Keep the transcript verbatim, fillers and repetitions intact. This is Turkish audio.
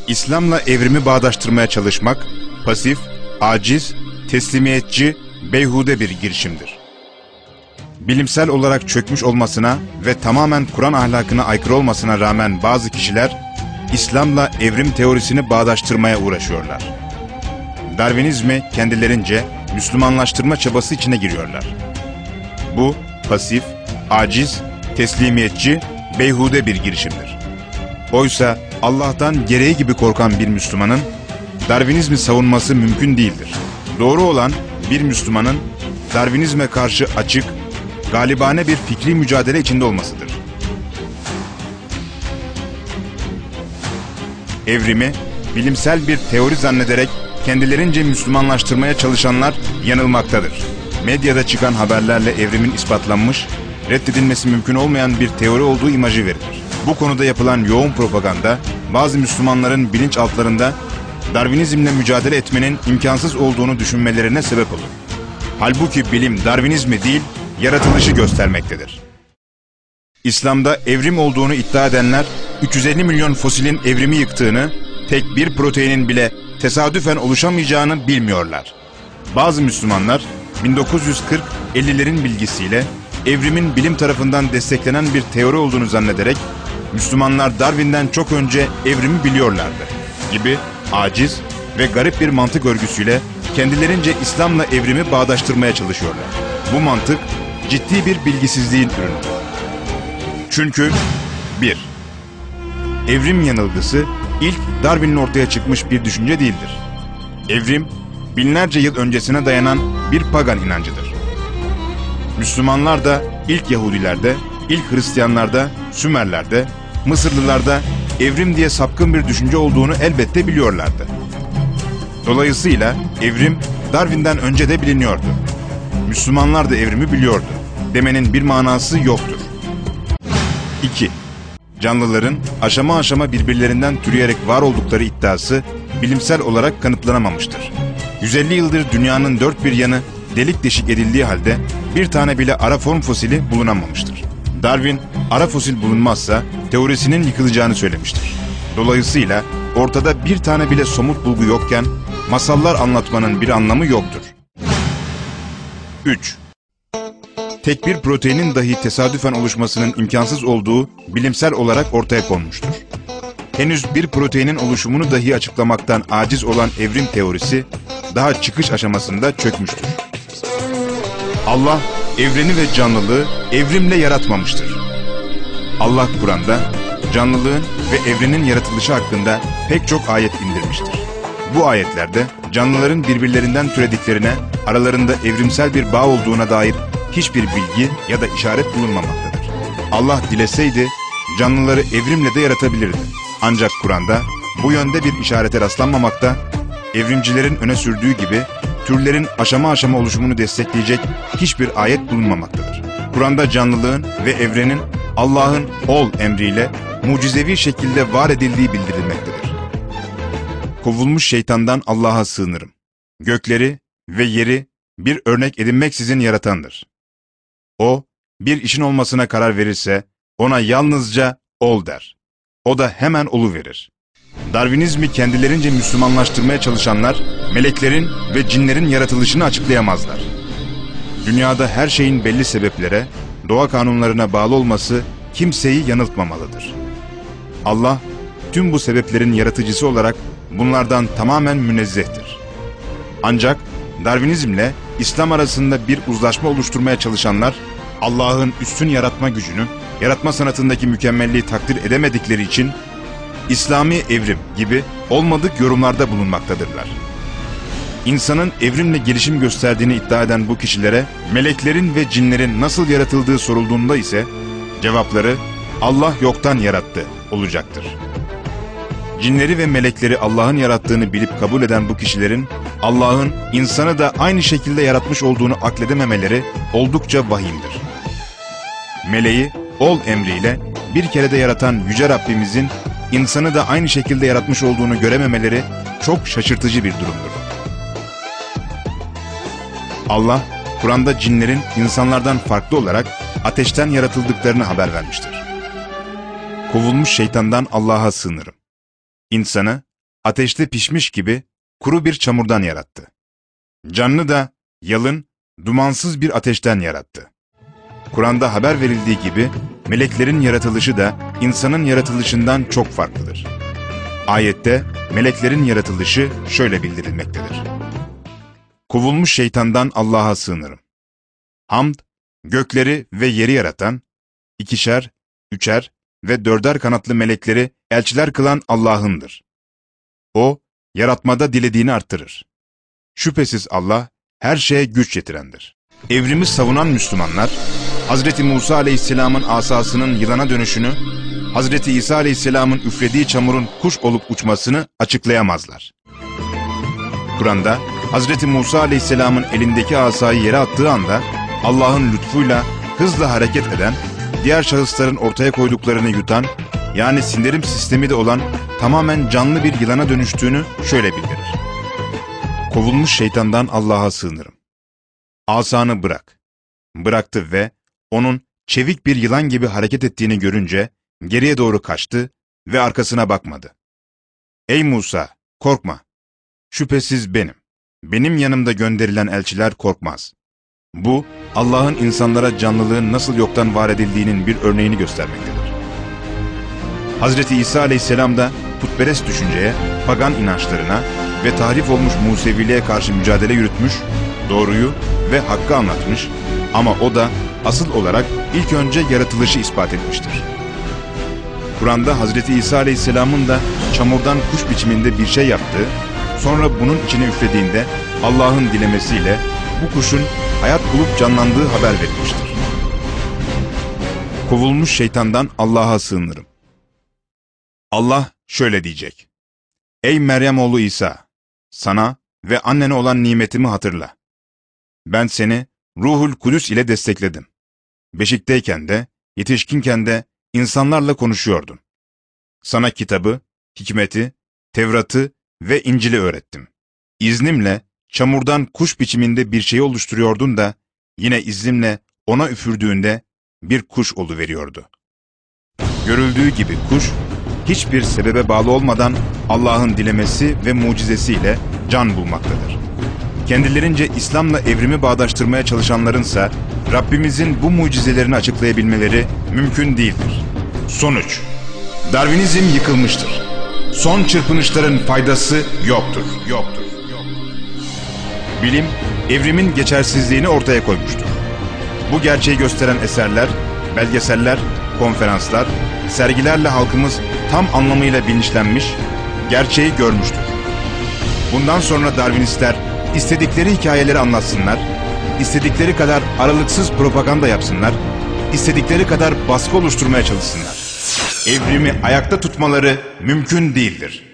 İslam'la evrimi bağdaştırmaya çalışmak, pasif, aciz, teslimiyetçi, beyhude bir girişimdir. Bilimsel olarak çökmüş olmasına ve tamamen Kur'an ahlakına aykırı olmasına rağmen bazı kişiler, İslam'la evrim teorisini bağdaştırmaya uğraşıyorlar. Darwinizmi kendilerince Müslümanlaştırma çabası içine giriyorlar. Bu, pasif, aciz, teslimiyetçi, beyhude bir girişimdir. Oysa Allah'tan gereği gibi korkan bir Müslümanın Darwinizmi savunması mümkün değildir. Doğru olan bir Müslümanın Darwinizme karşı açık, galibane bir fikri mücadele içinde olmasıdır. Evrimi bilimsel bir teori zannederek kendilerince Müslümanlaştırmaya çalışanlar yanılmaktadır. Medyada çıkan haberlerle evrimin ispatlanmış, reddedilmesi mümkün olmayan bir teori olduğu imajı verilir. Bu konuda yapılan yoğun propaganda, bazı Müslümanların bilinçaltlarında Darwinizmle mücadele etmenin imkansız olduğunu düşünmelerine sebep olur. Halbuki bilim Darwinizmi değil, yaratılışı göstermektedir. İslam'da evrim olduğunu iddia edenler, üç yüz elli milyon fosilin evrimi yıktığını, tek bir proteinin bile tesadüfen oluşamayacağını bilmiyorlar. Bazı Müslümanlar, bin dokuz yüz kırk ellilerin bilgisiyle evrimin bilim tarafından desteklenen bir teori olduğunu zannederek, Müslümanlar Darwin'den çok önce evrimi biliyorlardı gibi aciz ve garip bir mantık örgüsüyle kendilerince İslam'la evrimi bağdaştırmaya çalışıyorlar. Bu mantık ciddi bir bilgisizliğin ürünüdür. Çünkü bir Evrim yanılgısı ilk Darwin'in ortaya çıkmış bir düşünce değildir. Evrim, binlerce yıl öncesine dayanan bir pagan inancıdır. Müslümanlar da ilk Yahudilerde, ilk Hristiyanlarda, Sümerler'de, Mısırlılarda evrim diye sapkın bir düşünce olduğunu elbette biliyorlardı. Dolayısıyla evrim Darwin'den önce de biliniyordu. Müslümanlar da evrimi biliyordu demenin bir manası yoktur. iki Canlıların aşama aşama birbirlerinden türeyerek var oldukları iddiası bilimsel olarak kanıtlanamamıştır. yüz elli yıldır dünyanın dört bir yanı delik deşik edildiği halde bir tane bile ara form fosili bulunamamıştır. Darwin, ara fosil bulunmazsa teorisinin yıkılacağını söylemiştir. Dolayısıyla ortada bir tane bile somut bulgu yokken masallar anlatmanın bir anlamı yoktur. üç Tek bir proteinin dahi tesadüfen oluşmasının imkansız olduğu bilimsel olarak ortaya konmuştur. Henüz bir proteinin oluşumunu dahi açıklamaktan aciz olan evrim teorisi daha çıkış aşamasında çökmüştür. Allah evreni ve canlılığı evrimle yaratmamıştır. Allah Kur'an'da canlılığın ve evrenin yaratılışı hakkında pek çok ayet indirmiştir. Bu ayetlerde canlıların birbirlerinden türediklerine, aralarında evrimsel bir bağ olduğuna dair hiçbir bilgi ya da işaret bulunmamaktadır. Allah dileseydi canlıları evrimle de yaratabilirdi. Ancak Kur'an'da bu yönde bir işarete rastlanmamakta, evrimcilerin öne sürdüğü gibi türlerin aşama aşama oluşumunu destekleyecek hiçbir ayet bulunmamaktadır. Kur'an'da canlılığın ve evrenin Allah'ın ol emriyle mucizevi şekilde var edildiği bildirilmektedir. Kovulmuş şeytandan Allah'a sığınırım. Gökleri ve yeri bir örnek edinmeksizin yaratandır. O, bir işin olmasına karar verirse ona yalnızca ol der. O da hemen oluverir. Darwinizmi kendilerince Müslümanlaştırmaya çalışanlar, meleklerin ve cinlerin yaratılışını açıklayamazlar. Dünyada her şeyin belli sebeplere, doğa kanunlarına bağlı olması kimseyi yanıltmamalıdır. Allah, tüm bu sebeplerin yaratıcısı olarak bunlardan tamamen münezzehtir. Ancak Darwinizmle İslam arasında bir uzlaşma oluşturmaya çalışanlar, Allah'ın üstün yaratma gücünü, yaratma sanatındaki mükemmelliği takdir edemedikleri için İslami evrim gibi olmadık yorumlarda bulunmaktadırlar. İnsanın evrimle gelişim gösterdiğini iddia eden bu kişilere meleklerin ve cinlerin nasıl yaratıldığı sorulduğunda ise cevapları Allah yoktan yarattı olacaktır. Cinleri ve melekleri Allah'ın yarattığını bilip kabul eden bu kişilerin Allah'ın insanı da aynı şekilde yaratmış olduğunu akledememeleri oldukça vahimdir. Meleği ol emriyle bir kerede yaratan Yüce Rabbimizin insanı da aynı şekilde yaratmış olduğunu görememeleri çok şaşırtıcı bir durumdur. Allah, Kur'an'da cinlerin insanlardan farklı olarak ateşten yaratıldıklarını haber vermiştir. Kovulmuş şeytandan Allah'a sığınırım. İnsanı ateşte pişmiş gibi kuru bir çamurdan yarattı. Canını da yalın, dumansız bir ateşten yarattı. Kur'an'da haber verildiği gibi meleklerin yaratılışı da insanın yaratılışından çok farklıdır. Ayette meleklerin yaratılışı şöyle bildirilmektedir. Kovulmuş şeytandan Allah'a sığınırım. Hamd, gökleri ve yeri yaratan, ikişer, üçer ve dörder kanatlı melekleri elçiler kılan Allah'ındır. O, yaratmada dilediğini arttırır. Şüphesiz Allah, her şeye güç yetirendir. Evrimi savunan Müslümanlar, Hazreti Musa Aleyhisselam'ın asasının yılana dönüşünü, Hazreti İsa Aleyhisselam'ın üflediği çamurun kuş olup uçmasını açıklayamazlar. Kur'an'da, Hazreti Musa Aleyhisselam'ın elindeki asayı yere attığı anda, Allah'ın lütfuyla hızla hareket eden, diğer şahısların ortaya koyduklarını yutan, yani sindirim sistemi de olan tamamen canlı bir yılana dönüştüğünü şöyle bildirir. Kovulmuş şeytandan Allah'a sığınırım. Asanı bırak. Bıraktı ve onun çevik bir yılan gibi hareket ettiğini görünce geriye doğru kaçtı ve arkasına bakmadı. Ey Musa, korkma. Şüphesiz benim. Benim yanımda gönderilen elçiler korkmaz. Bu, Allah'ın insanlara canlılığın nasıl yoktan var edildiğinin bir örneğini göstermektedir. Hazreti İsa Aleyhisselam da putperest düşünceye, pagan inançlarına ve tahrif olmuş Museviliğe karşı mücadele yürütmüş, doğruyu ve hakkı anlatmış ama o da asıl olarak ilk önce yaratılışı ispat etmiştir. Kur'an'da Hazreti İsa Aleyhisselam'ın da çamurdan kuş biçiminde bir şey yaptığı, sonra bunun içine üflediğinde Allah'ın dilemesiyle bu kuşun hayat bulup canlandığı haber verilmiştir. Kovulmuş şeytandan Allah'a sığınırım. Allah şöyle diyecek. Ey Meryem oğlu İsa, sana ve annene olan nimetimi hatırla. Ben seni Ruhul Kudüs ile destekledim. Beşikteyken de, yetişkinken de insanlarla konuşuyordun. Sana kitabı, hikmeti, Tevrat'ı ve İncil'i öğrettim. İznimle çamurdan kuş biçiminde bir şey oluşturuyordun da, yine iznimle ona üfürdüğünde bir kuş oluveriyordu. Görüldüğü gibi kuş, hiçbir sebebe bağlı olmadan Allah'ın dilemesi ve mucizesiyle can bulmaktadır. Kendilerince İslam'la evrimi bağdaştırmaya çalışanlarınsa, Rabbimizin bu mucizelerini açıklayabilmeleri mümkün değildir. Sonuç, Darwinizm yıkılmıştır. Son çırpınışların faydası yoktur. Yoktur. Bilim, evrimin geçersizliğini ortaya koymuştur. Bu gerçeği gösteren eserler, belgeseller, konferanslar, sergilerle halkımız tam anlamıyla bilinçlenmiş, gerçeği görmüştür. Bundan sonra Darwinistler istedikleri hikayeleri anlatsınlar, istedikleri kadar aralıksız propaganda yapsınlar, istedikleri kadar baskı oluşturmaya çalışsınlar. Evrimi ayakta tutmaları mümkün değildir.